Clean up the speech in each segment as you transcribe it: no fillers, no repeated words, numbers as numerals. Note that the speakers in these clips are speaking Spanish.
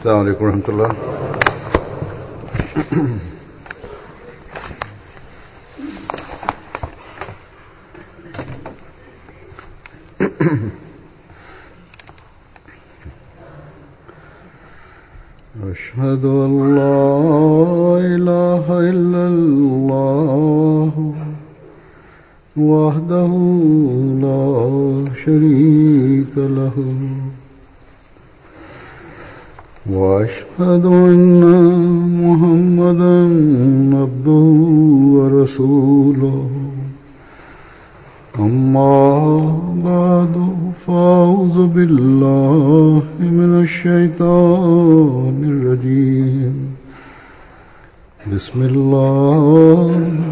السلام عليكم ورحمة الله. أشهد أن لا إله إلا الله وحده لا شريك له وأشهد أن محمدا عبده ورسوله أما بعد فأعوذ بالله من الشيطان الرجيم بسم الله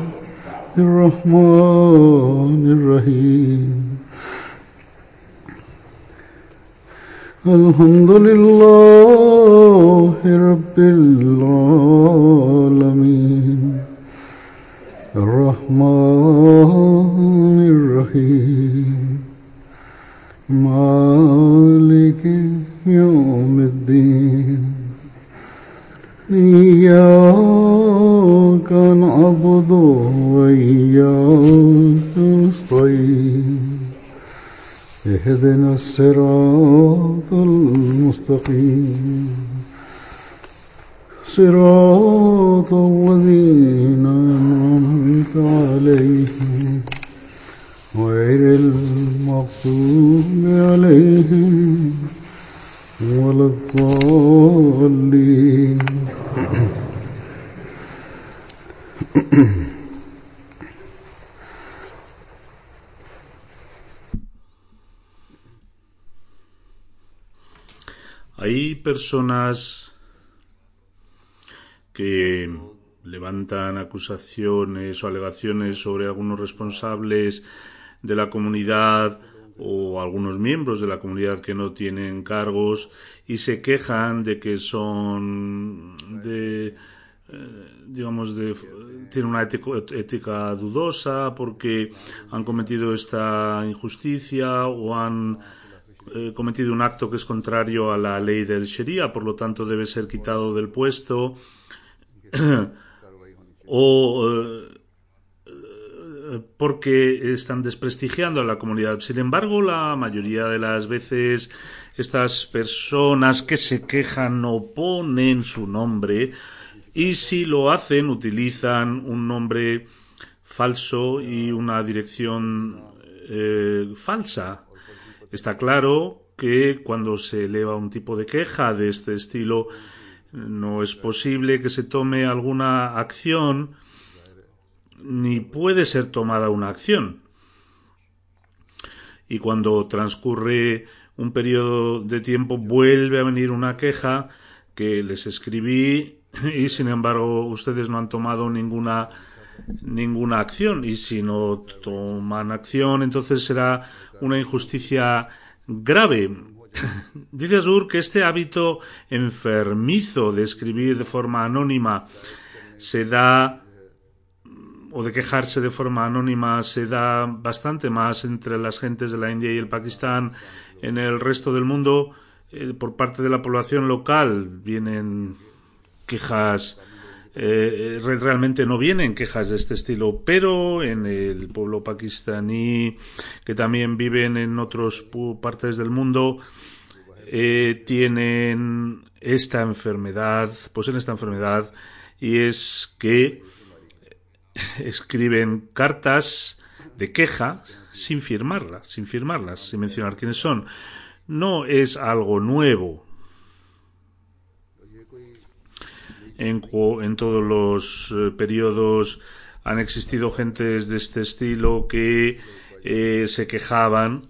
الرحمن الرحيم الحمد لله رب العالمين الرحمن الرحيم مالك يوم الدين إياك نعبد وإياك نستعين اهدنا الصراط المستقيم صراط الذين أنعمت عليهم غير المغضوب عليهم ولا الضالين. Hay personas que levantan acusaciones o alegaciones sobre algunos responsables de la comunidad o algunos miembros de la comunidad que no tienen cargos y se quejan de que son tienen una ética dudosa porque han cometido esta injusticia o han cometido un acto que es contrario a la ley del Sharia, por lo tanto debe ser quitado del puesto o porque están desprestigiando a la comunidad. Sin embargo, la mayoría de las veces estas personas que se quejan no ponen su nombre y si lo hacen utilizan un nombre falso y una dirección falsa. Está claro que cuando se eleva un tipo de queja de este estilo no es posible que se tome alguna acción ni puede ser tomada una acción. Y cuando transcurre un periodo de tiempo vuelve a venir una queja que les escribí y sin embargo ustedes no han tomado ninguna acción, y si no toman acción entonces será una injusticia grave. Dice Azur que este hábito enfermizo de escribir de forma anónima se da, o de quejarse de forma anónima, se da bastante más entre las gentes de la India y el Pakistán. En el resto del mundo, por parte de la población local, vienen quejas, realmente no vienen quejas de este estilo, pero en el pueblo pakistaní, que también viven en otras partes del mundo, tienen esta enfermedad, poseen esta enfermedad, y es que escriben cartas de queja sin firmarlas, sin mencionar quiénes son. No es algo nuevo. En todos los periodos han existido gentes de este estilo que se quejaban,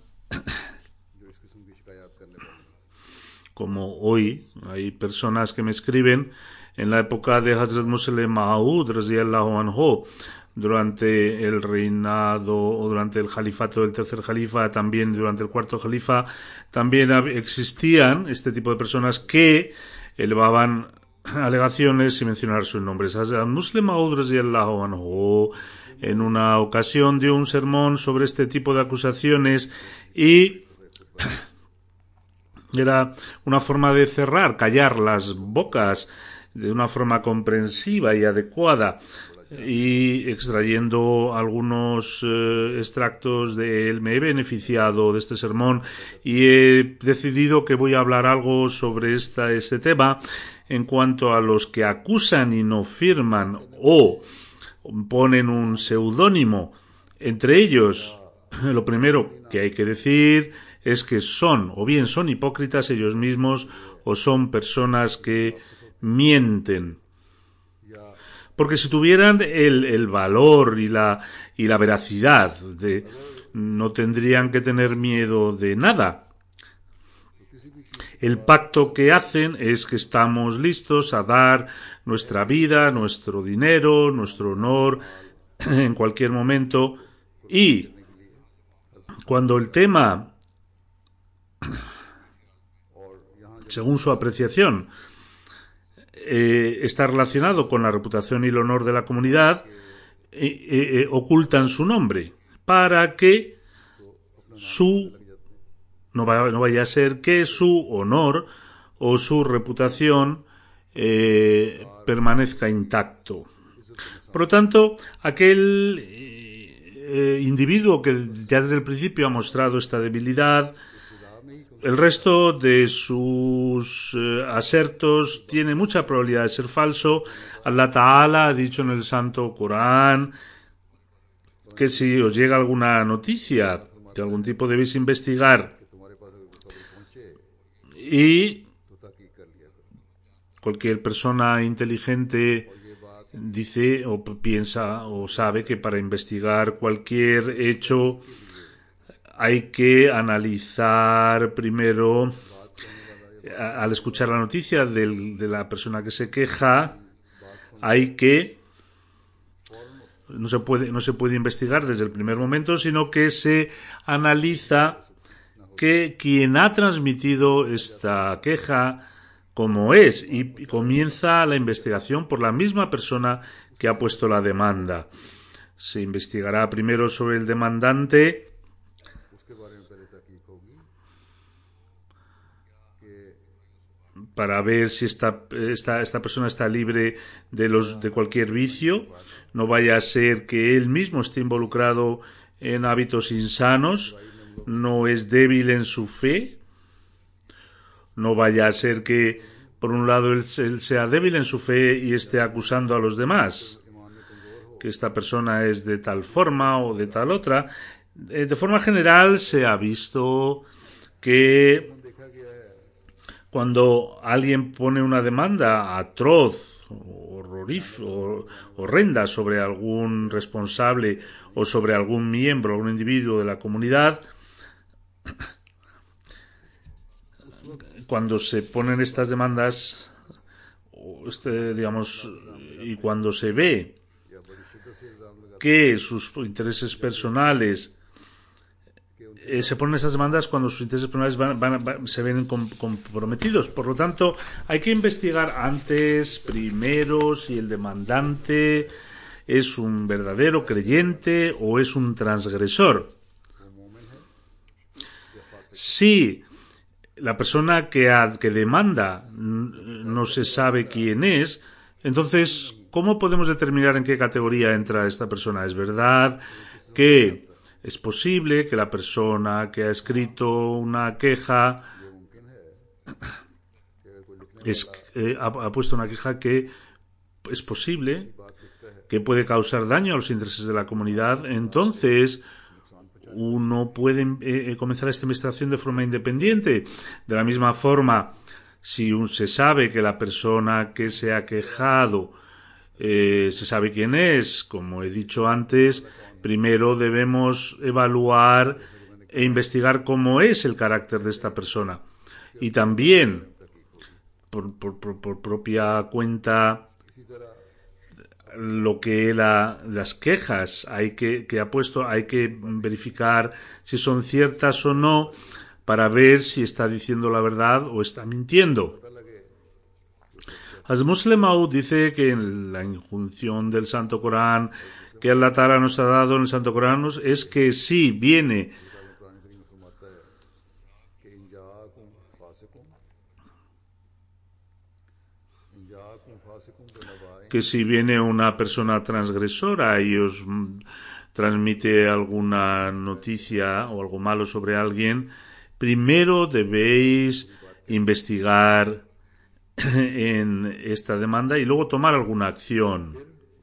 como hoy hay personas que me escriben. En la época de Hazrat Musleh Maud radhiyallahu anhu, durante el reinado o durante el califato del tercer califa, también durante el cuarto califa, también existían este tipo de personas que elevaban alegaciones sin mencionar sus nombres. Hazrat Musleh Maud radhiyallahu anhu en una ocasión dio un sermón sobre este tipo de acusaciones y Era una forma de cerrar, callar las bocas de una forma comprensiva y adecuada, y extrayendo algunos extractos de él me he beneficiado de este sermón y he decidido que voy a hablar algo sobre este tema en cuanto a los que acusan y no firman o ponen un seudónimo. Entre ellos, lo primero que hay que decir es que son, o bien son hipócritas ellos mismos, o son personas que mienten. Porque si tuvieran el valor y la veracidad, no tendrían que tener miedo de nada. El pacto que hacen es que estamos listos a dar nuestra vida, nuestro dinero, nuestro honor en cualquier momento, y cuando el tema, según su apreciación, está relacionado con la reputación y el honor de la comunidad, ocultan su nombre para que no vaya a ser que su honor o su reputación permanezca intacto. Por lo tanto, aquel individuo que ya desde el principio ha mostrado esta debilidad, el resto de sus asertos tiene mucha probabilidad de ser falso. Allah Ta'ala ha dicho en el Santo Corán que si os llega alguna noticia de algún tipo debéis investigar, y cualquier persona inteligente dice o piensa o sabe que para investigar cualquier hecho hay que analizar primero, al escuchar la noticia de la persona que se queja, no se puede investigar desde el primer momento, sino que se analiza que quien ha transmitido esta queja como es, y comienza la investigación por la misma persona que ha puesto la demanda. Se investigará primero sobre el demandante para ver si esta persona está libre de cualquier vicio. No vaya a ser que él mismo esté involucrado en hábitos insanos, no es débil en su fe. No vaya a ser que, por un lado, él sea débil en su fe y esté acusando a los demás, que esta persona es de tal forma o de tal otra. De forma general se ha visto que cuando alguien pone una demanda atroz, horrenda sobre algún responsable o sobre algún miembro, algún individuo de la comunidad, cuando se ponen estas demandas, y cuando se ve que sus intereses personales se ponen estas demandas cuando sus intereses personales se ven comprometidos. Por lo tanto, hay que investigar antes, primero, si el demandante es un verdadero creyente o es un transgresor. Si la persona que demanda no se sabe quién es, entonces, ¿cómo podemos determinar en qué categoría entra esta persona? ¿Es verdad que es posible que la persona que ha escrito una queja ha puesto una queja que es posible que puede causar daño a los intereses de la comunidad? Entonces uno puede comenzar esta investigación de forma independiente. De la misma forma, si se sabe que la persona que se ha quejado se sabe quién es, como he dicho antes, primero debemos evaluar e investigar cómo es el carácter de esta persona. Y también, por propia cuenta, lo que las quejas que ha puesto, hay que verificar si son ciertas o no para ver si está diciendo la verdad o está mintiendo. Hazrat Maud dice que en la injunción del Santo Corán que Allah Ta'ala nos ha dado en el Santo Corán es que si viene que si viene una persona transgresora y os transmite alguna noticia o algo malo sobre alguien, primero debéis investigar en esta demanda y luego tomar alguna acción.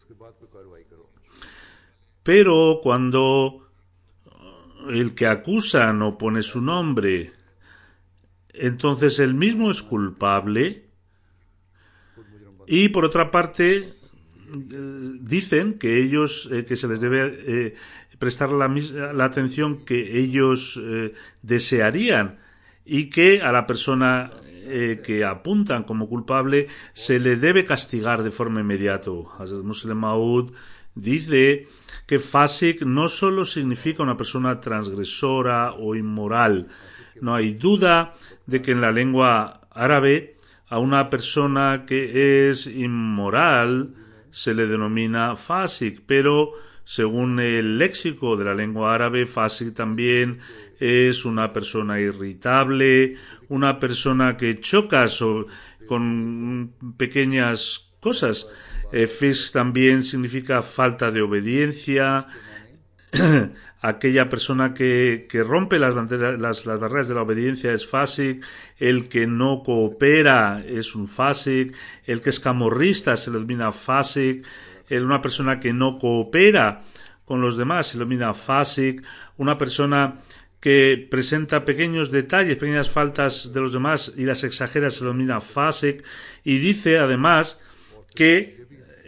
Pero cuando el que acusa no pone su nombre, entonces él mismo es culpable. Y por otra parte, dicen que ellos, que se les debe prestar la atención que ellos desearían, y que a la persona que apuntan como culpable se le debe castigar de forma inmediata. Hazrat Musleh Maud dice que Fasik no solo significa una persona transgresora o inmoral. No hay duda de que en la lengua árabe a una persona que es inmoral se le denomina Fasik, pero según el léxico de la lengua árabe, Fasik también es una persona irritable, una persona que choca con pequeñas cosas. Fisq también significa falta de obediencia. Aquella persona que rompe las barreras de la obediencia es Fasik. El que no coopera es un Fasik. El que es camorrista se le denomina Fasik. Una persona que no coopera con los demás se le denomina Fasik. Una persona que presenta pequeños detalles, pequeñas faltas de los demás y las exagera se le denomina Fasik. Y dice además que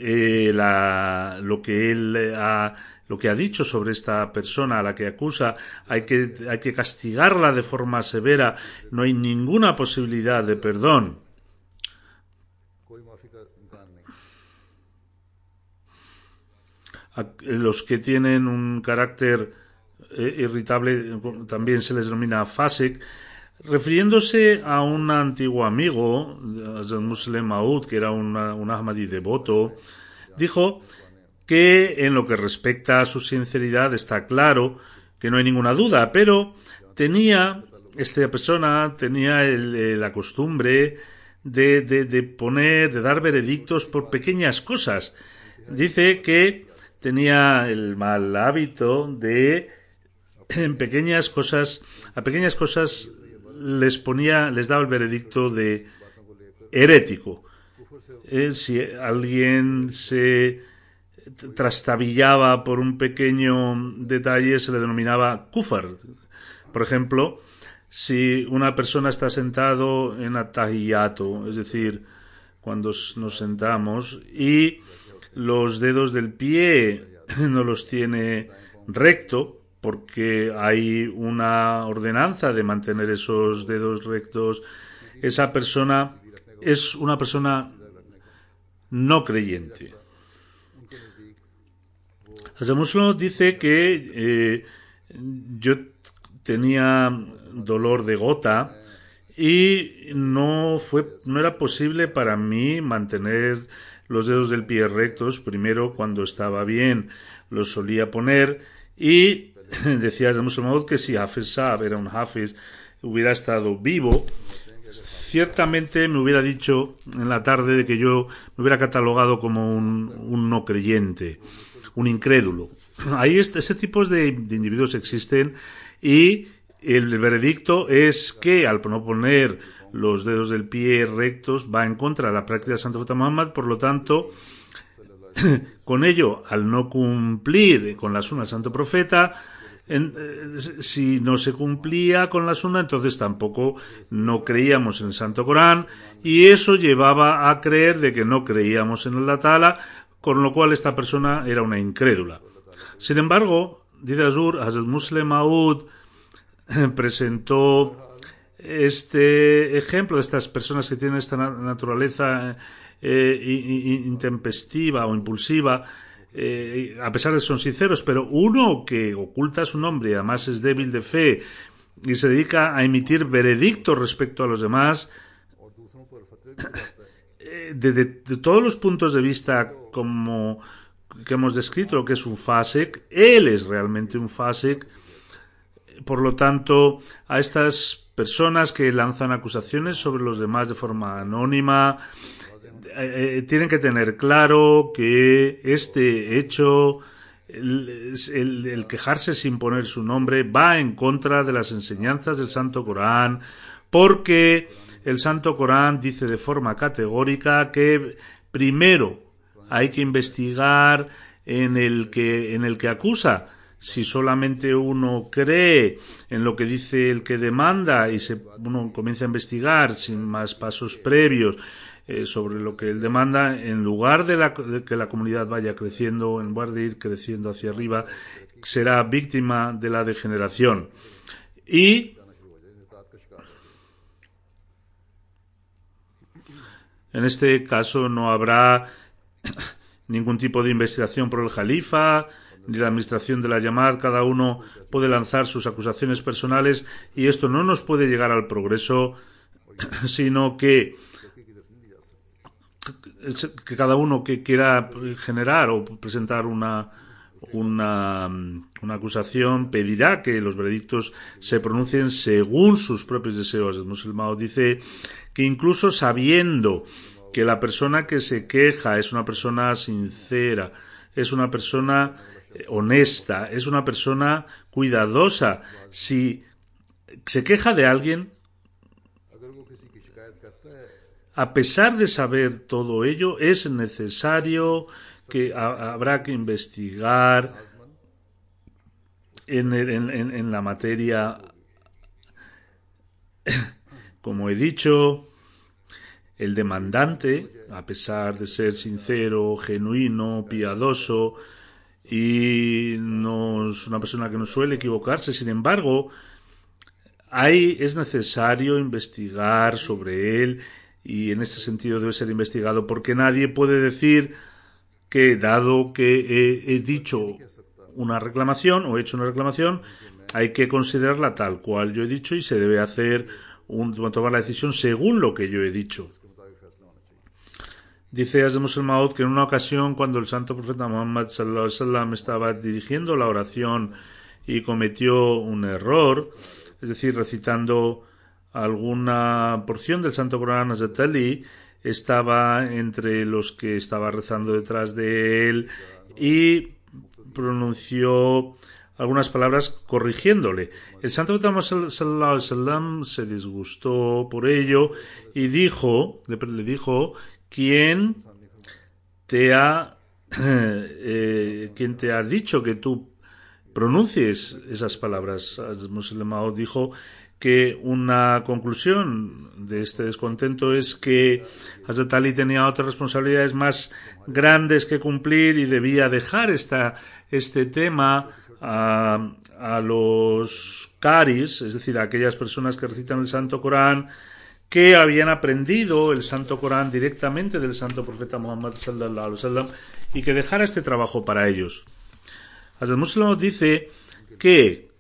lo que ha dicho sobre esta persona a la que acusa hay que castigarla de forma severa, no hay ninguna posibilidad de perdón. A los que tienen un carácter irritable también se les denomina Fasik, refiriéndose a un antiguo amigo, Musleh Maud, que era un Ahmadi devoto. Dijo que en lo que respecta a su sinceridad está claro que no hay ninguna duda, pero esta persona tenía la costumbre de dar veredictos por pequeñas cosas. Dice que tenía el mal hábito de a pequeñas cosas les daba el veredicto de herético. Si alguien se trastabillaba por un pequeño detalle se le denominaba kufar. Por ejemplo, si una persona está sentado en atahiyato, es decir, cuando nos sentamos y los dedos del pie no los tiene recto, porque hay una ordenanza de mantener esos dedos rectos, esa persona es una persona no creyente. Hazrat Musleh dice que yo tenía dolor de gota y no era posible para mí mantener los dedos del pie rectos. Primero, cuando estaba bien, los solía poner, y decía Hazrat Musleh Maud que si Hafiz Saab era un Hafiz, hubiera estado vivo, ciertamente me hubiera dicho en la tarde de que yo me hubiera catalogado como un no creyente, un incrédulo. Ahí ese tipo de individuos existen, y el veredicto es que al no poner los dedos del pie rectos va en contra de la práctica del Santo Profeta Muhammad. Por lo tanto, con ello, al no cumplir con la sunna del Santo Profeta, si no se cumplía con la sunna, entonces tampoco no creíamos en el Santo Corán, y eso llevaba a creer de que no creíamos en Allah Ta'ala, con lo cual esta persona era una incrédula. Sin embargo, dice Hazrat Musleh Maud presentó este ejemplo de estas personas que tienen esta naturaleza intempestiva o impulsiva, a pesar de que son sinceros, pero uno que oculta su nombre, además es débil de fe y se dedica a emitir veredictos respecto a los demás, de todos los puntos de vista como que hemos descrito lo que es un Fasik, él es realmente un Fasik. Por lo tanto, a estas personas que lanzan acusaciones sobre los demás de forma anónima, tienen que tener claro que este hecho, el quejarse sin poner su nombre, va en contra de las enseñanzas del Santo Corán, porque el Santo Corán dice de forma categórica que primero hay que investigar en el que acusa. Si solamente uno cree en lo que dice el que demanda y uno comienza a investigar sin más pasos previos sobre lo que él demanda, en lugar de que la comunidad vaya creciendo, en lugar de ir creciendo hacia arriba, será víctima de la degeneración. Y en este caso no habrá ningún tipo de investigación por el Jalifa ni la administración de la Yamad. Cada uno puede lanzar sus acusaciones personales y esto no nos puede llegar al progreso, sino que cada uno que quiera generar o presentar una acusación pedirá que los veredictos se pronuncien según sus propios deseos. El musulmán dice que incluso sabiendo que la persona que se queja es una persona sincera, es una persona honesta, es una persona cuidadosa, si se queja de alguien, a pesar de saber todo ello, es necesario que habrá que investigar en la materia. Como he dicho, el demandante, a pesar de ser sincero, genuino, piadoso y no es una persona que no suele equivocarse, sin embargo, es necesario investigar sobre él y en este sentido debe ser investigado porque nadie puede decir que dado que he dicho una reclamación o he hecho una reclamación, hay que considerarla tal cual yo he dicho y se debe hacer tomar la decisión según lo que yo he dicho. Dice Hazrat Musleh Maud que en una ocasión cuando el santo profeta Muhammad sallallahu alaihi wasallam estaba dirigiendo la oración y cometió un error, es decir, recitando alguna porción del Santo Corán, Hazrat Ali estaba entre los que estaba rezando detrás de él y pronunció algunas palabras corrigiéndole. El santo profeta sallallahu alaihi wasallam se disgustó por ello y le dijo ¿quién te ha dicho que tú pronuncies esas palabras? El musulmán dijo que una conclusión de este descontento es que Hazrat Ali tenía otras responsabilidades más grandes que cumplir y debía dejar este tema a los qaris, es decir, a aquellas personas que recitan el Santo Corán, que habían aprendido el Santo Corán directamente del Santo Profeta Muhammad sallallahu alaihi wasallam y que dejara este trabajo para ellos. Hazrat Muslim dice que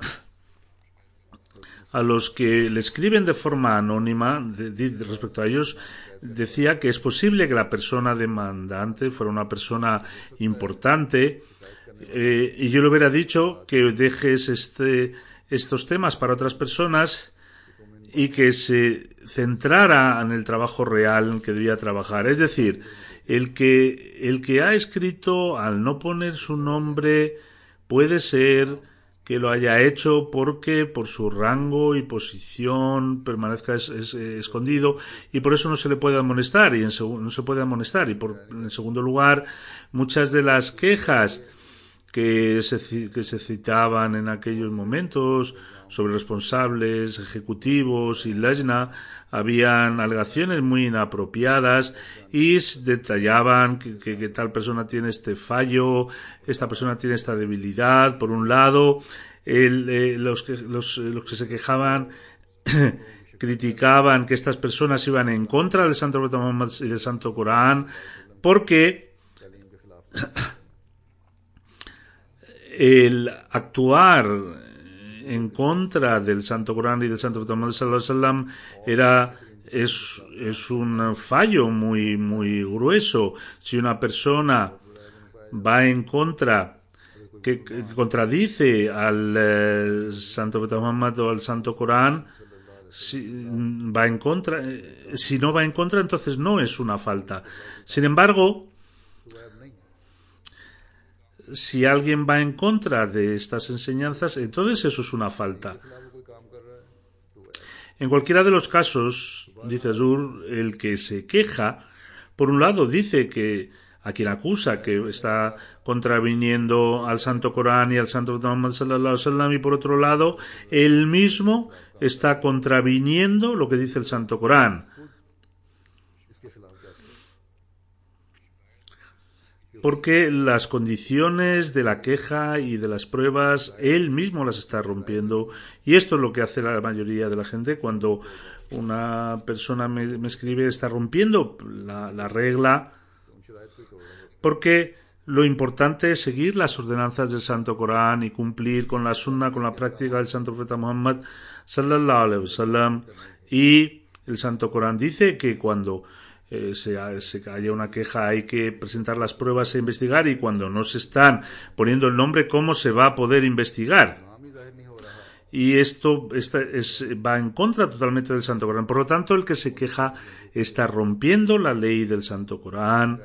a los que le escriben de forma anónima respecto a ellos, decía que es posible que la persona demandante fuera una persona importante y yo le hubiera dicho que dejes estos temas para otras personas y que se centrara en el trabajo real en que debía trabajar. Es decir, el que ha escrito al no poner su nombre puede ser que lo haya hecho porque por su rango y posición permanezca escondido y por eso no se le puede amonestar y en segundo lugar muchas de las quejas que se citaban en aquellos momentos sobre responsables ejecutivos y lajna habían alegaciones muy inapropiadas y detallaban que tal persona tiene este fallo, esta persona tiene esta debilidad. Por un lado, los que se quejaban criticaban que estas personas iban en contra del Santo Profeta Muhammad y del Santo Corán porque el actuar en contra del Santo Corán y del Santo Profeta Muhammad sallallahu alaihi wasallam es un fallo muy muy grueso. Si una persona va en contra, que contradice al Santo Profeta Muhammad o al Santo Corán, Si va en contra, si no va en contra, entonces no es una falta. Sin embargo, si alguien va en contra de estas enseñanzas, entonces eso es una falta. En cualquiera de los casos, dice Azur, el que se queja, por un lado dice que a quien acusa que está contraviniendo al Santo Corán y al Santo Muhammad sallallahu alaihi wasallam, y por otro lado, él mismo está contraviniendo lo que dice el Santo Corán. Porque las condiciones de la queja y de las pruebas, él mismo las está rompiendo. Y esto es lo que hace la mayoría de la gente cuando una persona me escribe, está rompiendo la regla, porque lo importante es seguir las ordenanzas del Santo Corán y cumplir con la sunna, con la práctica del Santo Profeta Muhammad sallallahu alaihi wasallam. Y el Santo Corán dice que cuando se haya una queja hay que presentar las pruebas e investigar, y cuando no se están poniendo el nombre, ¿cómo se va a poder investigar? Y esto va en contra totalmente del Santo Corán. Por lo tanto, el que se queja está rompiendo la ley del Santo Corán.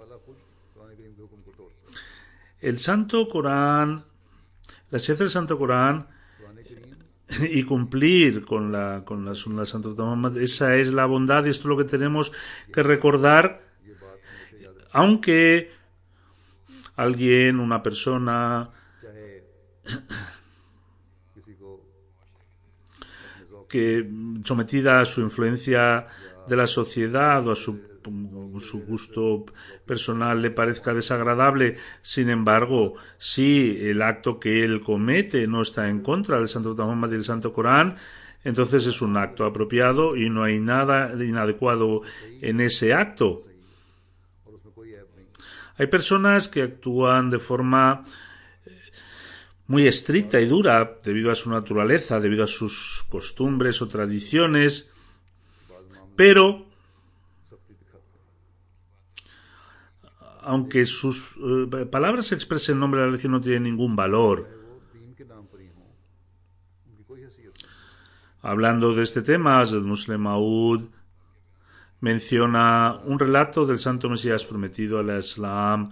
El Santo Corán, la enseñanza del Santo Corán y cumplir con la sunna del Santo Muhammad, esa es la bondad, y esto es lo que tenemos que recordar. Aunque alguien, una persona que sometida a su influencia de la sociedad o a su gusto personal le parezca desagradable, sin embargo, si el acto que él comete no está en contra del Santo Muhammad y del Santo Corán, entonces es un acto apropiado y no hay nada inadecuado en ese acto. Hay personas que actúan de forma muy estricta y dura debido a su naturaleza, debido a sus costumbres o tradiciones, pero aunque sus palabras expresen en nombre de la religión, no tienen ningún valor. Hablando de este tema, Hazrat Musleh Maud menciona un relato del Santo Mesías prometido al Islam.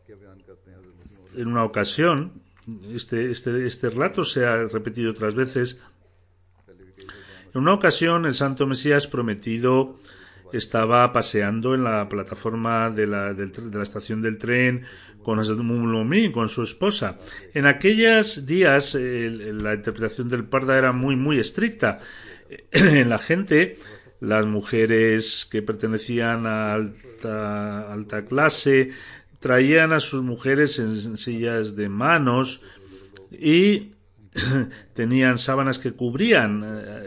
En una ocasión, este relato se ha repetido otras veces. En una ocasión, el Santo Mesías prometido estaba paseando en la plataforma de la estación del tren con Hazrat Mu'min, con su esposa. En aquellos días la interpretación del parda era muy estricta. En la gente, las mujeres que pertenecían a alta clase traían a sus mujeres en sillas de manos y tenían sábanas que cubrían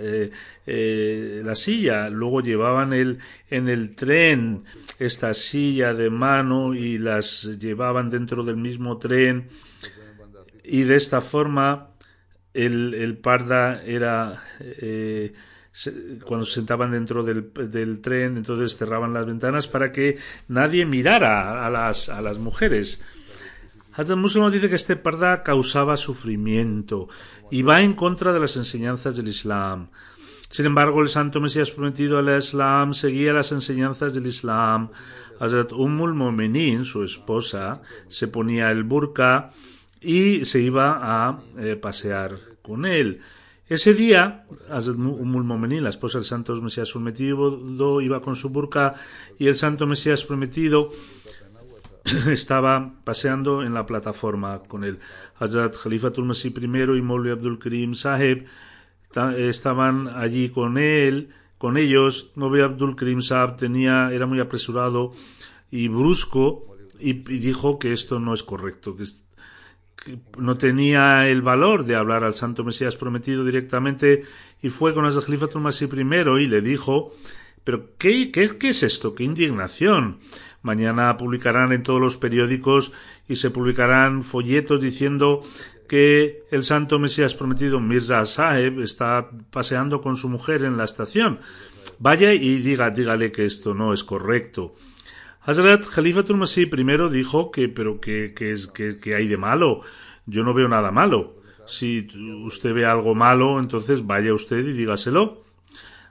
la silla. Luego llevaban en el tren esta silla de mano y las llevaban dentro del mismo tren, y de esta forma el parda era cuando se sentaban dentro del tren, entonces cerraban las ventanas para que nadie mirara a las mujeres. Hazrat Musleh dice que este parda causaba sufrimiento y va en contra de las enseñanzas del Islam. Sin embargo, el Santo Mesías prometido al Islam seguía las enseñanzas del Islam. Hazrat Ummul Mominin, su esposa, se ponía el burka y se iba a pasear con él. Ese día, Hazrat Ummul Mominin, la esposa del Santo Mesías prometido, iba con su burka, y el Santo Mesías prometido estaba paseando en la plataforma con él. Hazrat Khalifatul Masih I y Maulvi Abdul Karim Saheb estaban allí con ellos. Maulvi Abdul Karim Saheb era muy apresurado y brusco, y dijo que esto no es correcto, que no tenía el valor de hablar al Santo Mesías prometido directamente, y fue con Hazrat Khalifatul Masih I y le dijo: ¿pero qué es esto? ¿Qué indignación? Mañana publicarán en todos los periódicos y se publicarán folletos diciendo que el Santo Mesías prometido Mirza Saheb está paseando con su mujer en la estación. Vaya y dígale que esto no es correcto. Hazrat Khalifatul Masih I dijo que hay de malo. Yo no veo nada malo. Si usted ve algo malo, entonces vaya usted y dígaselo.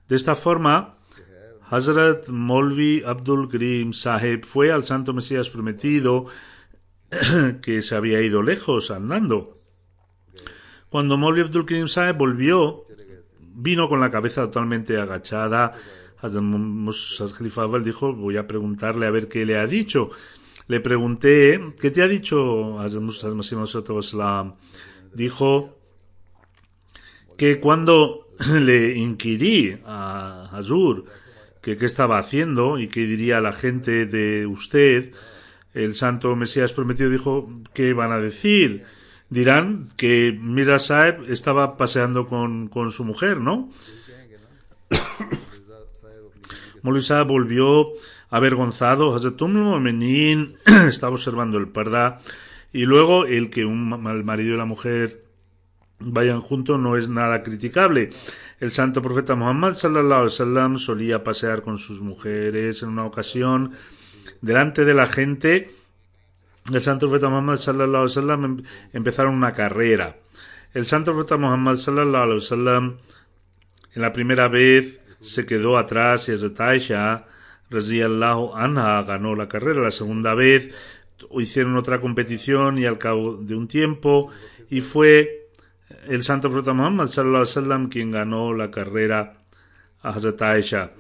De esta forma, Hazrat Maulvi Abdul Karim Saheb fue al Santo Mesías Prometido, que se había ido lejos andando. Cuando Maulvi Abdul Karim Saheb volvió, vino con la cabeza totalmente agachada. Hazrat Khalifa Awal dijo: voy a preguntarle a ver qué le ha dicho. Le pregunté: ¿qué te ha dicho Hazrat Masih Maud? Dijo que cuando le inquirí a Hazur que qué estaba haciendo y qué diría la gente de usted, el Santo Mesías Prometido dijo: ¿qué van a decir? Dirán que Mirza Sahib estaba paseando con su mujer, ¿no? Maulvi Sahib volvió avergonzado. Hazrat Mu'minin estaba observando el parda, y luego el que el marido y la mujer vayan juntos no es nada criticable. El santo profeta Muhammad sallallahu alaihi wasallam solía pasear con sus mujeres. En una ocasión, delante de la gente, el santo profeta Muhammad sallallahu alaihi wasallam empezaron una carrera. El santo profeta Muhammad sallallahu alaihi wasallam en la primera vez se quedó atrás y Hazrat Aisha radhiyallahu anha ganó la carrera. La segunda vez hicieron otra competición y al cabo de un tiempo, y fue el santo profeta Muhammad sallallahu alaihi wasallam quien ganó la carrera a Hazrat Aisha.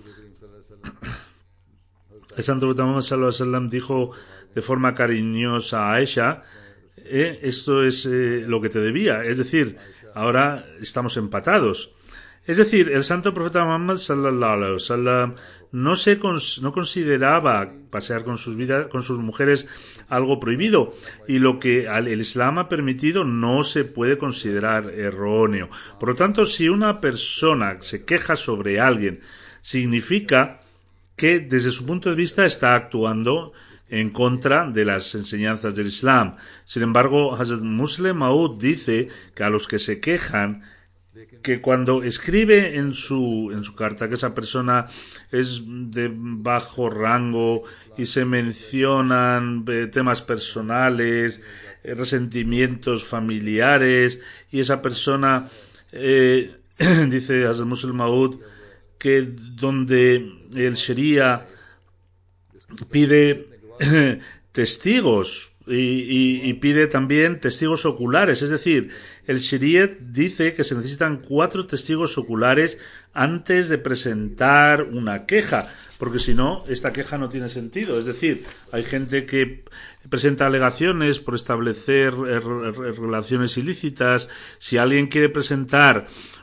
El santo profeta Muhammad sallallahu alaihi wasallam dijo de forma cariñosa a Aisha: esto es lo que te debía, es decir, ahora estamos empatados. Es decir, el santo profeta Muhammad sallallahu alaihi wasallam no consideraba pasear con sus mujeres algo prohibido, y lo que el Islam ha permitido no se puede considerar erróneo. Por lo tanto, si una persona se queja sobre alguien, significa que desde su punto de vista está actuando en contra de las enseñanzas del Islam. Sin embargo, Hazrat Musleh Maud dice que a los que se quejan, que cuando escribe en su carta que esa persona es de bajo rango y se mencionan temas personales, resentimientos familiares, y esa persona dice Hazrat Musleh Maud que donde el Sharia pide testigos y pide también testigos oculares, es decir, el Sharia dice que se necesitan 4 testigos oculares antes de presentar una queja, porque si no, esta queja no tiene sentido. Es decir, hay gente que presenta alegaciones por establecer relaciones ilícitas. Si alguien quiere presentar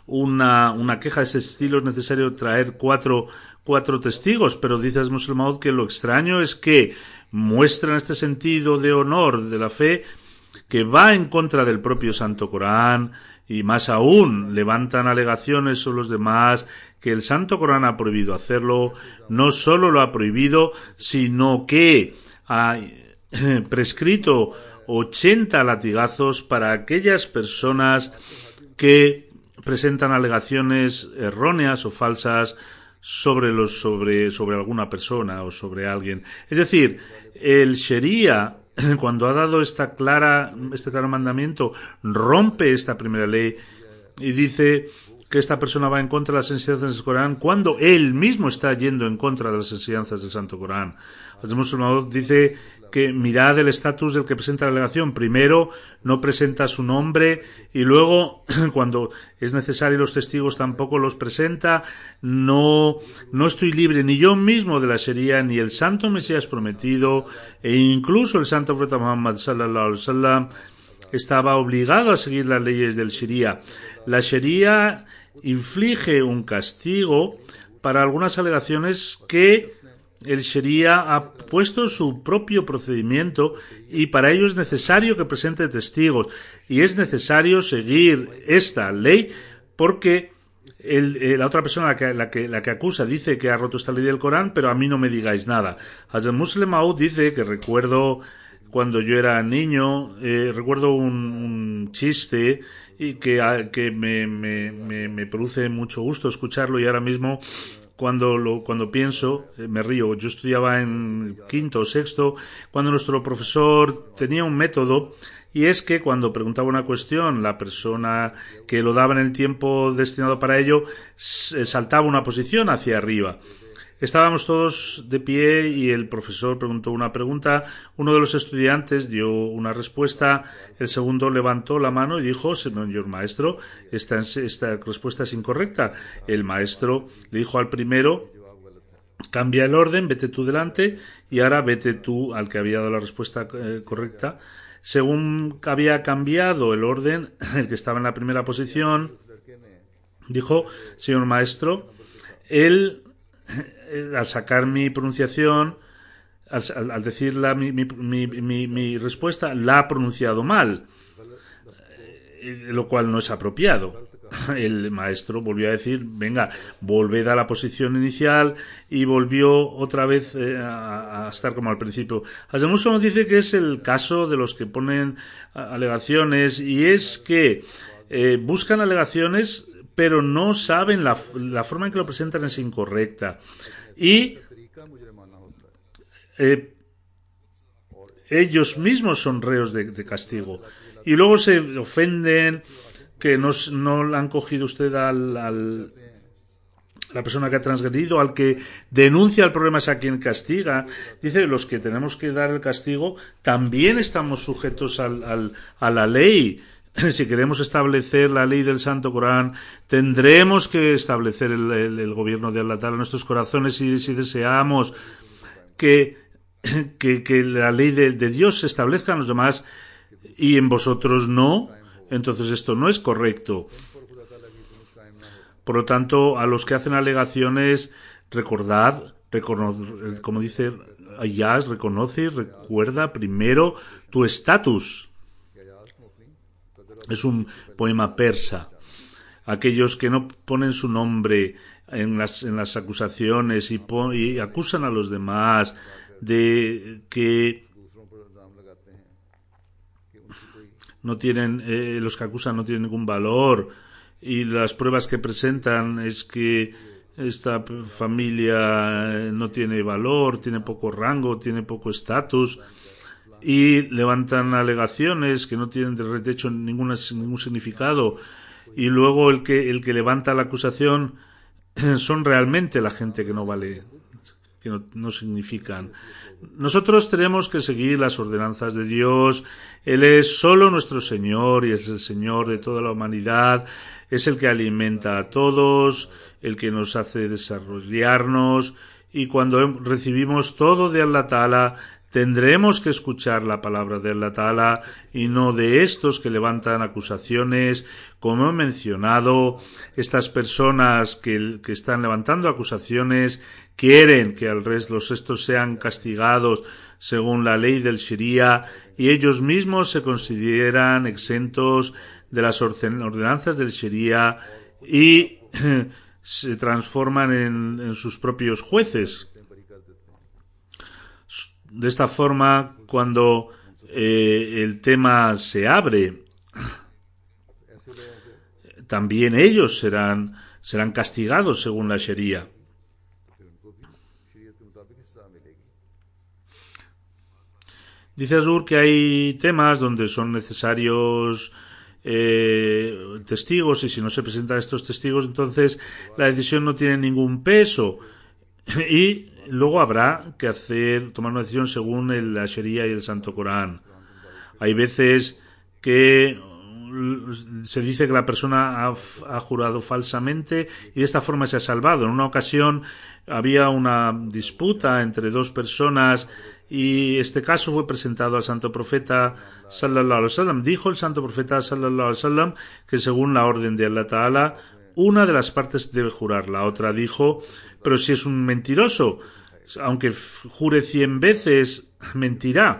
una queja de ese estilo, es necesario traer cuatro testigos, pero dice Musleh Maud que lo extraño es que muestran este sentido de honor de la fe que va en contra del propio Santo Corán, y más aún levantan alegaciones sobre los demás, que el Santo Corán ha prohibido hacerlo. No solo lo ha prohibido, sino que ha prescrito 80 latigazos para aquellas personas que presentan alegaciones erróneas o falsas sobre alguna persona o sobre alguien. Es decir, el Sharia, cuando ha dado este claro mandamiento, rompe esta primera ley y dice que esta persona va en contra de las enseñanzas del Corán cuando él mismo está yendo en contra de las enseñanzas del Santo Corán. El musulmán dice que mirad el estatus del que presenta la alegación. Primero no presenta su nombre, y luego cuando es necesario los testigos tampoco los presenta. No estoy libre ni yo mismo de la Sharia, ni el Santo Mesías Prometido, e incluso el Santo Profeta Muhammad sallallahu alaihi wasallam estaba obligado a seguir las leyes del Sharia. La Sharia inflige un castigo para algunas alegaciones que el Sharia ha puesto su propio procedimiento, y para ello es necesario que presente testigos, y es necesario seguir esta ley porque la otra persona la que acusa dice que ha roto esta ley del Corán, pero a mí no me digáis nada. Hazrat Musleh Maud dice que recuerdo cuando yo era niño, recuerdo un chiste y que me produce mucho gusto escucharlo, y ahora mismo cuando pienso, me río. Yo estudiaba en quinto o sexto, cuando nuestro profesor tenía un método, y es que cuando preguntaba una cuestión, la persona que lo daba en el tiempo destinado para ello saltaba una posición hacia arriba. Estábamos todos de pie y el profesor preguntó una pregunta. Uno de los estudiantes dio una respuesta. El segundo levantó la mano y dijo: señor maestro, esta respuesta es incorrecta. El maestro le dijo al primero: cambia el orden, vete tú delante y ahora vete tú al que había dado la respuesta correcta. Según había cambiado el orden, el que estaba en la primera posición dijo: señor maestro, él, al sacar mi pronunciación, al decir mi respuesta, la ha pronunciado mal, lo cual no es apropiado. El maestro volvió a decir: venga, volved a la posición inicial, y volvió otra vez a estar como al principio. Hazem Musso nos dice que es el caso de los que ponen alegaciones, y es que buscan alegaciones pero no saben la forma en que lo presentan es incorrecta, y ellos mismos son reos de castigo, y luego se ofenden que no le han cogido usted a la persona que ha transgredido, al que denuncia el problema es a quien castiga. Dice: los que tenemos que dar el castigo también estamos sujetos a la ley. Si queremos establecer la ley del Santo Corán, tendremos que establecer el gobierno de Allah Ta'ala en nuestros corazones, y si deseamos que la ley de Dios se establezca en los demás y en vosotros no, entonces esto no es correcto. Por lo tanto, a los que hacen alegaciones, recordad, como dice Ayaz, reconoce y recuerda primero tu estatus. Es un poema persa. Aquellos que no ponen su nombre en las acusaciones y acusan a los demás de que no tienen, los que acusan no tienen ningún valor, y las pruebas que presentan es que esta familia no tiene valor, tiene poco rango, tiene poco estatus, y levantan alegaciones que no tienen de hecho ningún significado, y luego el que levanta la acusación son realmente la gente que no vale, que no significan. Nosotros tenemos que seguir las ordenanzas de Dios. Él es solo nuestro Señor y es el Señor de toda la humanidad. Es el que alimenta a todos, el que nos hace desarrollarnos, y cuando recibimos todo de Allah Ta'ala, tendremos que escuchar la palabra de Allah Ta'ala y no de estos que levantan acusaciones. Como he mencionado, estas personas que están levantando acusaciones quieren que al resto estos sean castigados según la ley del Sharia, y ellos mismos se consideran exentos de las ordenanzas del Sharia y se transforman en sus propios jueces. De esta forma, cuando el tema se abre, también ellos serán castigados según la Sharia. Dice Azur que hay temas donde son necesarios testigos, y si no se presentan estos testigos, entonces la decisión no tiene ningún peso, y luego habrá que tomar una decisión según la Sharia y el Santo Corán. Hay veces que se dice que la persona ha jurado falsamente y de esta forma se ha salvado. En una ocasión había una disputa entre dos personas y este caso fue presentado al Santo Profeta sallallahu alaihi wasallam. Dijo el Santo Profeta sallallahu alaihi wasallam que según la orden de Allah Ta'ala, una de las partes debe jurar. La otra dijo: pero si es un mentiroso, aunque jure 100 veces, mentirá.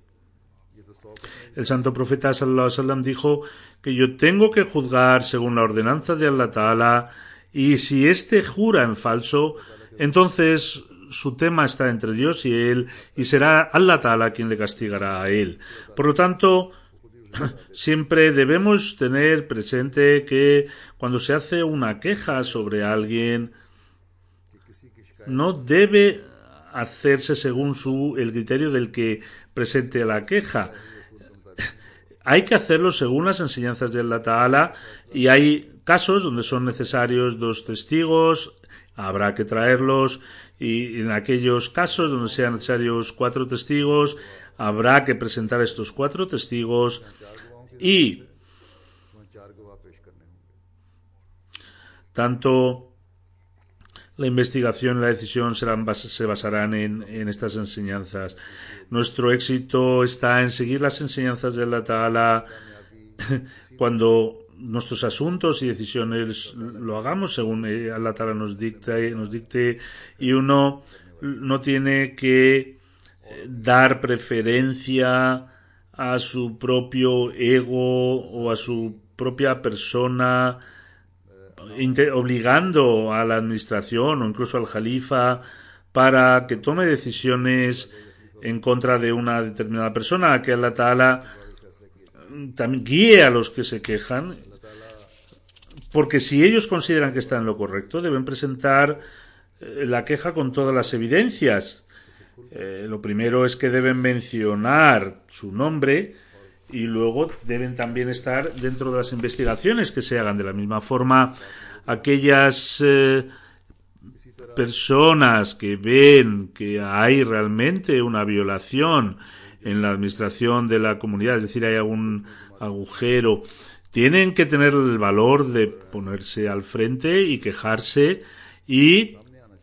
El Santo Profeta sallallahu alaihi wasallam dijo que yo tengo que juzgar según la ordenanza de Allah Ta'ala, y si éste jura en falso, entonces su tema está entre Dios y él, y será Allah Ta'ala quien le castigará a él. Por lo tanto, siempre debemos tener presente que cuando se hace una queja sobre alguien, no debe hacerse según el criterio del que presente la queja. Hay que hacerlo según las enseñanzas de Allah Ta'ala, y hay casos donde son necesarios 2 testigos, habrá que traerlos, y en aquellos casos donde sean necesarios 4 testigos, habrá que presentar estos 4 testigos, y tanto la investigación y la decisión se basarán en estas enseñanzas. Nuestro éxito está en seguir las enseñanzas de Allah Ta'ala cuando nuestros asuntos y decisiones lo hagamos según Allah Ta'ala nos dicte, y uno no tiene que dar preferencia a su propio ego o a su propia persona, obligando a la administración o incluso al jalifa para que tome decisiones en contra de una determinada persona, que Allah Ta'ala también guíe a los que se quejan, porque si ellos consideran que están en lo correcto, deben presentar la queja con todas las evidencias. Lo primero es que deben mencionar su nombre, y luego deben también estar dentro de las investigaciones que se hagan. De la misma forma, aquellas personas que ven que hay realmente una violación en la administración de la comunidad, es decir, hay algún agujero, tienen que tener el valor de ponerse al frente y quejarse y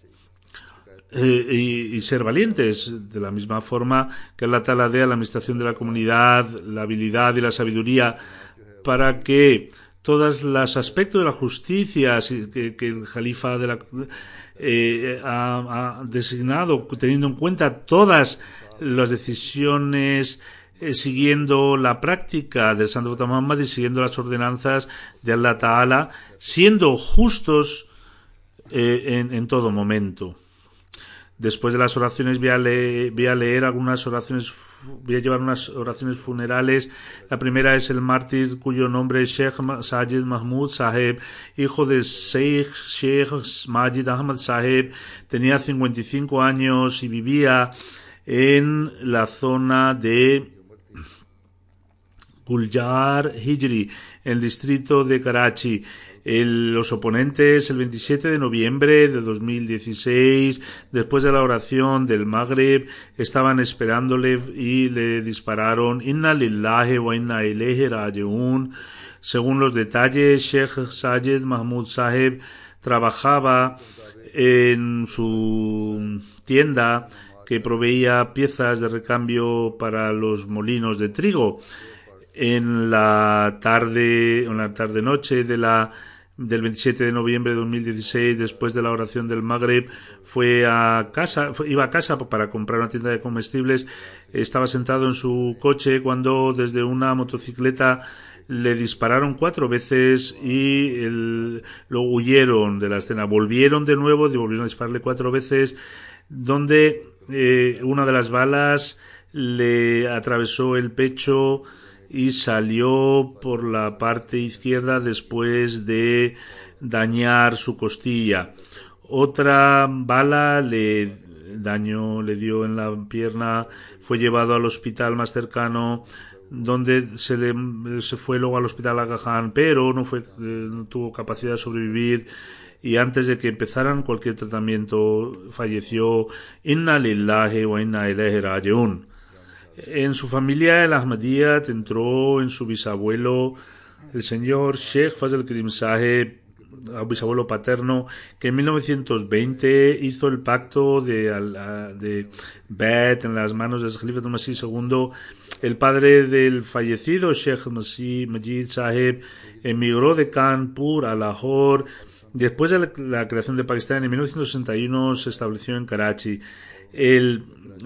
ser valientes, de la misma forma que Allah Ta'ala dé a la administración de la comunidad la habilidad y la sabiduría para que todos los aspectos de la justicia que el Jalifa ha designado, teniendo en cuenta todas las decisiones, siguiendo la práctica del Santo Profeta Muhammad y siguiendo las ordenanzas de Allah Ta'ala, siendo justos en todo momento. Después de las oraciones voy a leer algunas oraciones, voy a llevar unas oraciones funerales. La primera es el mártir cuyo nombre es Sheikh Sajid Mahmud Saheb, hijo de Sheikh Majid Ahmad Saheb. Tenía 55 años y vivía en la zona de Guljar Hijri, en el distrito de Karachi. Los oponentes el 27 de noviembre de 2016, después de la oración del Maghrib, estaban esperándole y le dispararon. Inna lillahi wa inna ilayhi raji'un. Según los detalles, Sheikh Sajid Mahmud Saheb trabajaba en su tienda que proveía piezas de recambio para los molinos de trigo. En la tarde-noche del 27 de noviembre de 2016, después de la oración del Maghrib, iba a casa para comprar una tienda de comestibles. Estaba sentado en su coche cuando desde una motocicleta le dispararon 4 veces y lo huyeron de la escena. Volvieron de nuevo y volvieron a dispararle 4 veces, donde una de las balas le atravesó el pecho y salió por la parte izquierda después de dañar su costilla. Otra bala le dio en la pierna, fue llevado al hospital más cercano, donde se fue luego al hospital Aga Khan, pero no tuvo capacidad de sobrevivir, y antes de que empezaran cualquier tratamiento falleció. Inna lillahi wa inna ilayhi raji'un. En su familia, el Ahmadiyyat entró en su bisabuelo, el señor Sheikh Fazl Karim Saheb, bisabuelo paterno, que en 1920 hizo el pacto de Bet en las manos del Khalifa Masih II. El padre del fallecido Sheikh Majid Saheb emigró de Kanpur a Lahore. Después de la creación de Pakistán, en 1961 se estableció en Karachi. El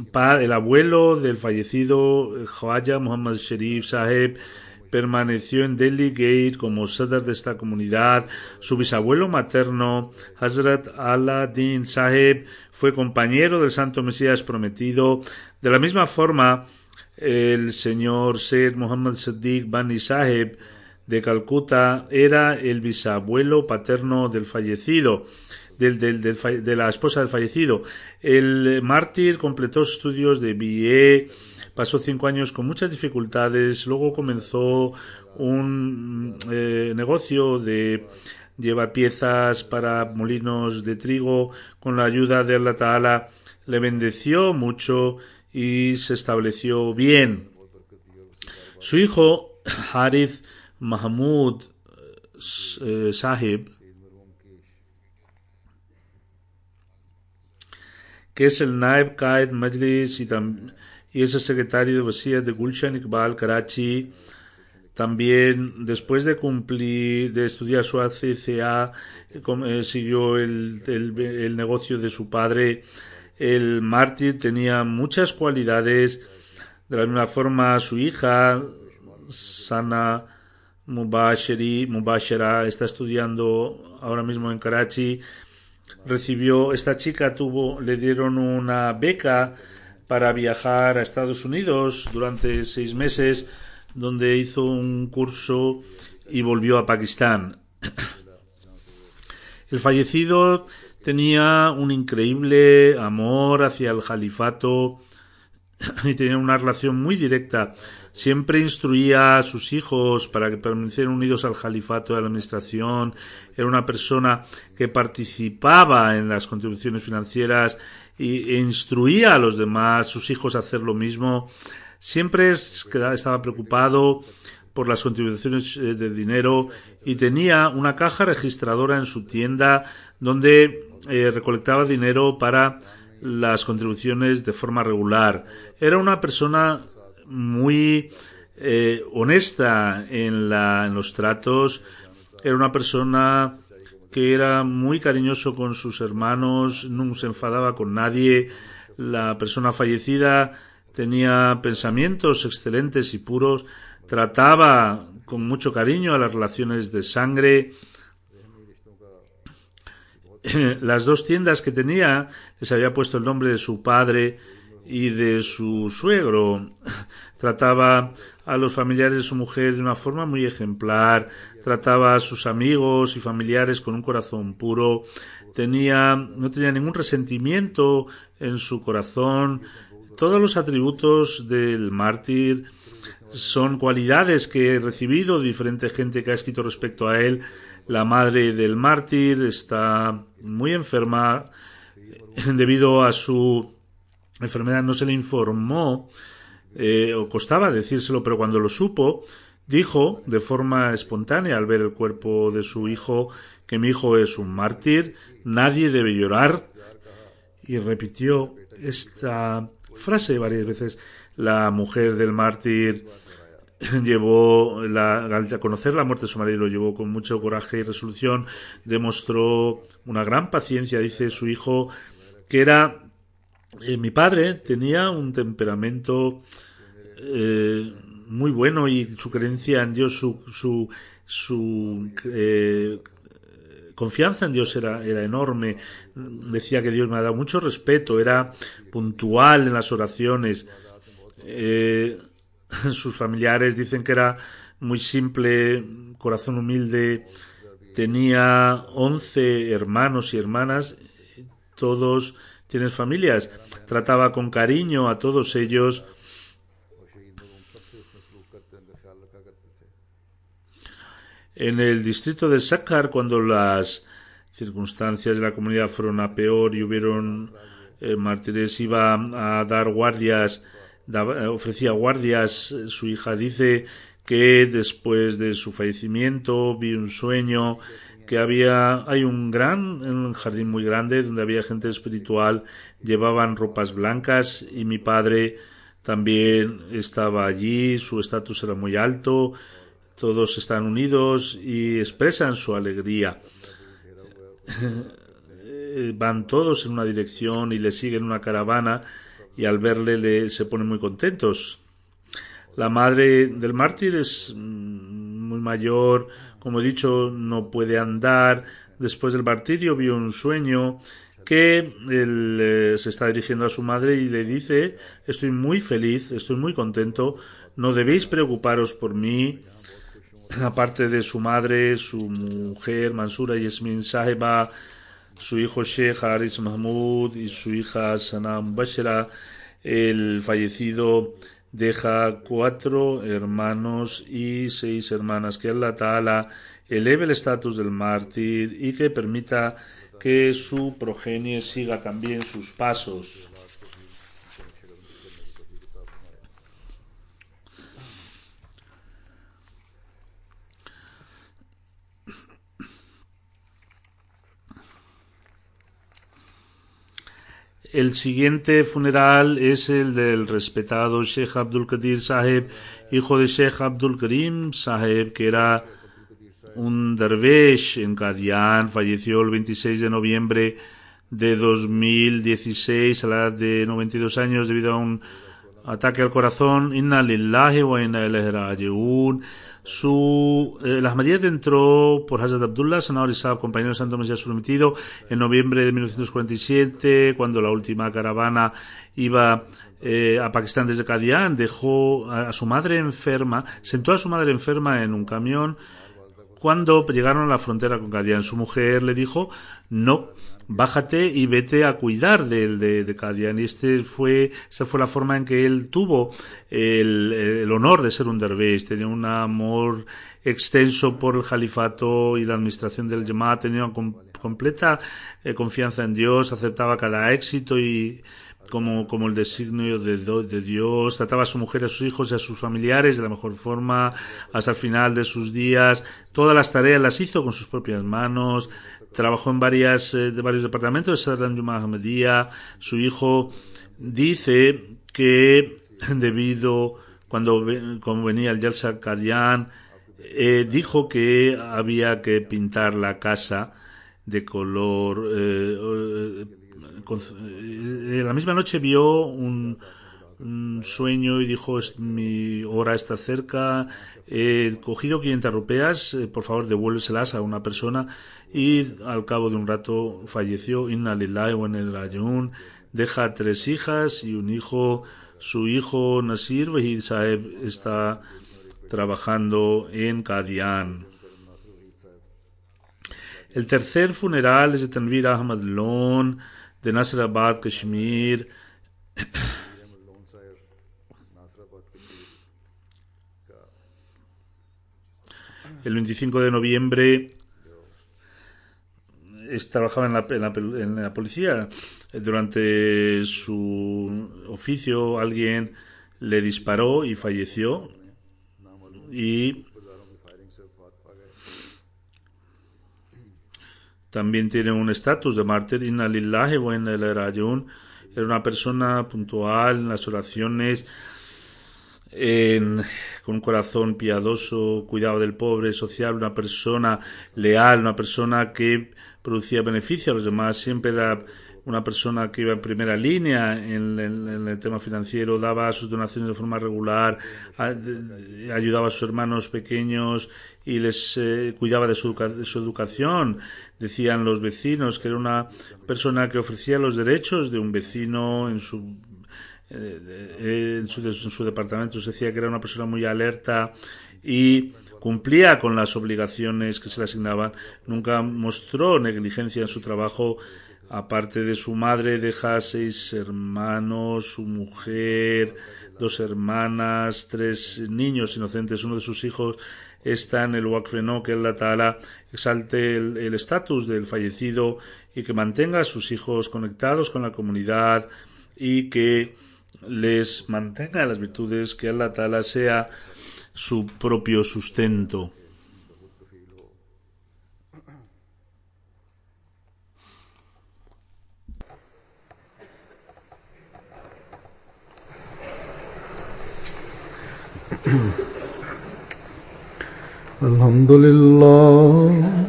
abuelo del fallecido Khwaja Muhammad Sharif Saheb permaneció en Delhi Gate como sadr de esta comunidad. Su bisabuelo materno, Hazrat Ala-Din Saheb, fue compañero del Santo Mesías Prometido. De la misma forma, el señor Sayyid Muhammad Siddiq Bani Saheb de Calcuta era el bisabuelo paterno del fallecido. de la esposa del fallecido. El mártir completó estudios de BA, pasó 5 años con muchas dificultades, luego comenzó un negocio de llevar piezas para molinos de trigo. Con la ayuda de Allah Ta'ala le bendeció mucho y se estableció bien. Su hijo Harith Mahmud Sahib, que es el Naib Qaid Majlis y es el secretario de Wasiat de Gulshan Iqbal, Karachi. También, después de estudiar su ACCA, siguió el negocio de su padre. El mártir tenía muchas cualidades. De la misma forma, su hija, Sana Mubashara, está estudiando ahora mismo en Karachi. Le dieron una beca para viajar a Estados Unidos durante 6 meses, donde hizo un curso y volvió a Pakistán. El fallecido tenía un increíble amor hacia el califato y tenía una relación muy directa. Siempre instruía a sus hijos para que permanecieran unidos al califato y a la administración. Era una persona que participaba en las contribuciones financieras e instruía a los demás, sus hijos, a hacer lo mismo. Siempre estaba preocupado por las contribuciones de dinero y tenía una caja registradora en su tienda donde recolectaba dinero para las contribuciones de forma regular. Era una persona muy honesta en los tratos. Era una persona que era muy cariñoso con sus hermanos, no se enfadaba con nadie. La persona fallecida tenía pensamientos excelentes y puros, trataba con mucho cariño a las relaciones de sangre. Las 2 tiendas que tenía les había puesto el nombre de su padre y de su suegro. Trataba a los familiares de su mujer de una forma muy ejemplar, trataba a sus amigos y familiares con un corazón puro, no tenía ningún resentimiento en su corazón. Todos los atributos del mártir son cualidades que he recibido de diferente gente que ha escrito respecto a él. La madre del mártir está muy enferma. Debido a su enfermedad no se le informó, o costaba decírselo, pero cuando lo supo, dijo de forma espontánea al ver el cuerpo de su hijo que mi hijo es un mártir, nadie debe llorar, y repitió esta frase varias veces. La mujer del mártir al conocer la muerte de su marido, lo llevó con mucho coraje y resolución, demostró una gran paciencia. Dice su hijo que era mi padre tenía un temperamento muy bueno y su creencia en Dios, su confianza en Dios era enorme. Decía que Dios me ha dado mucho respeto, era puntual en las oraciones. Sus familiares dicen que era muy simple, corazón humilde. Tenía 11 hermanos y hermanas, todos tienen familias. Trataba con cariño a todos ellos. En el distrito de Saqqar, cuando las circunstancias de la comunidad fueron a peor y hubieron mártires, iba a dar guardias, ofrecía guardias. Su hija dice que después de su fallecimiento vi un sueño que hay un jardín muy grande donde había gente espiritual, llevaban ropas blancas y mi padre también estaba allí. Su estatus era muy alto, todos están unidos y expresan su alegría. Van todos en una dirección y le siguen una caravana y al verle se ponen muy contentos. La madre del mártir es muy mayor, como he dicho, no puede andar. Después del martirio vio un sueño que él se está dirigiendo a su madre y le dice: estoy muy feliz, estoy muy contento, no debéis preocuparos por mí. Aparte de su madre, su mujer Mansura Yasmin Saheba su hijo Sheikh Haris Mahmud y su hija Sana Mubashira. El fallecido deja 4 hermanos y 6 hermanas. Que Allah Ta'ala eleve el estatus del mártir y que permita que su progenie siga también sus pasos. El siguiente funeral es el del respetado Sheikh Abdul Qadir Saheb, hijo de Sheikh Abdul Karim Saheb, que era un dervish en Qadian. Falleció el 26 de noviembre de 2016 a la edad de 92 años debido a un ataque al corazón. Inna lillahi wa inna ilaihi raji'un. El Ahmadiyyat entró por Hazrat Abdullah Sanawari Sahab, compañero del Santo Mesías Prometido, en noviembre de 1947, cuando la última caravana iba a Pakistán desde Qadian. Dejó a su madre enferma, sentó a su madre enferma en un camión. Cuando llegaron a la frontera con Qadian, su mujer le dijo: no, bájate y vete a cuidar de Qadian. Y esa fue la forma en que él tuvo el honor de ser un dervish. Tenía un amor extenso por el califato y la administración del Jamaat. Tenía una completa confianza en Dios, aceptaba cada éxito y como el designio de Dios. Trataba a su mujer, a sus hijos y a sus familiares de la mejor forma hasta el final de sus días. Todas las tareas las hizo con sus propias manos. Trabajó en varios departamentos de Sadran Juma Ahmadiyya. Su hijo dice que como venía el Jalsa Qadian, dijo que había que pintar la casa de color. La misma noche vio un sueño y dijo: mi hora está cerca, he cogido 500 rupeas, por favor devuélveselas a una persona. Y al cabo de un rato falleció. Inna lillahi wa inna ilaihi raji'un. Deja 3 hijas y un hijo. Su hijo Nasir Wahid Saheb está trabajando en Qadian. El tercer funeral es de Tanvir Ahmad Lon, de Nasrabad, Kashmir. El 25 de noviembre trabajaba en la policía. Durante su oficio alguien le disparó y falleció. Y también tiene un estatus de mártir. Inna lillahi wa inna ilaihi raji'un. Era una persona puntual en las oraciones, con un corazón piadoso, cuidaba del pobre, social, una persona leal, una persona que producía beneficio a los demás. Siempre era una persona que iba en primera línea en el tema financiero, daba sus donaciones de forma regular, ayudaba a sus hermanos pequeños y les cuidaba de su educación. Decían los vecinos que era una persona que ofrecía los derechos de un vecino en su departamento. Se decía que era una persona muy alerta y cumplía con las obligaciones que se le asignaban. Nunca mostró negligencia en su trabajo. Aparte de su madre, deja 6 hermanos, su mujer, 2 hermanas, 3 niños inocentes. Uno de sus hijos está en el Waqf No, que Allah Ta'ala exalte el estatus del fallecido y que mantenga a sus hijos conectados con la comunidad y que les mantenga las virtudes, que Allah Ta'ala sea su propio sustento. Alhamdulillah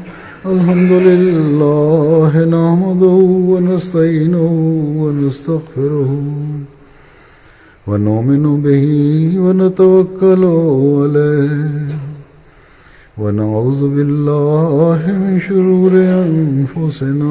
nahmaduhu wa nasta'inuhu wa nastaghfiruhu wa nu'minu bihi wa natawakkalu alayhi wa na'udhu billahi min shururi anfusina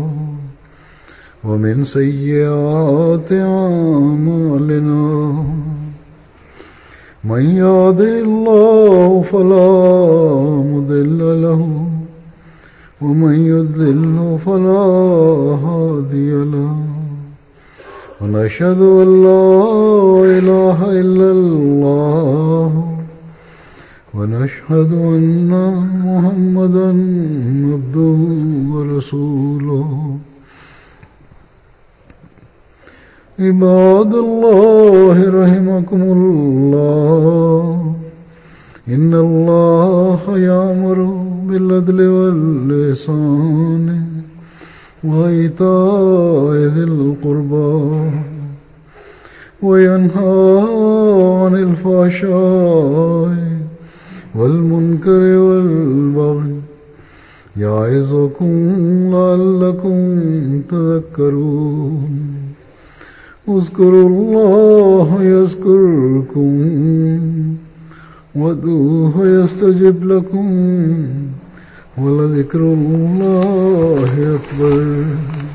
wa min sayyiati a'malina. من يهده الله فلا مضل له ومن يضلل فلا هادي له ونشهد أن لا إله إلا الله ونشهد أن محمدا عبده ورسوله عباد الله رحمكم الله إن الله يأمر بالعدل والإحسان وإيتاء ذي القربى وينهى عن الفحشاء والمنكر والبغي يعظكم لعلكم تذكرون اذكروا الله يذكركم وادعوه يستجب لكم ولذكر الله أكبر